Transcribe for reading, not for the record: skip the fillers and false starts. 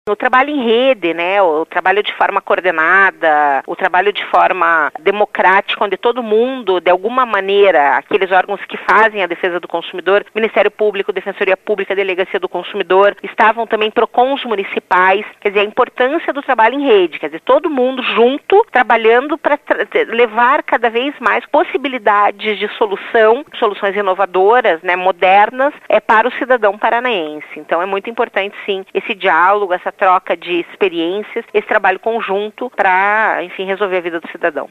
O trabalho em rede, né, o trabalho de forma coordenada, o trabalho de forma democrática, onde todo mundo, de alguma maneira, aqueles órgãos que fazem a defesa do consumidor, Ministério Público, Defensoria Pública, Delegacia do Consumidor, estavam também PROCONs municipais, quer dizer, a importância do trabalho em rede, quer dizer, todo mundo junto, trabalhando para levar cada vez mais possibilidades de soluções inovadoras, né, modernas, para o cidadão paranaense. Então é muito importante, sim, esse diálogo, essa troca de experiências, esse trabalho conjunto para, enfim, resolver a vida do cidadão.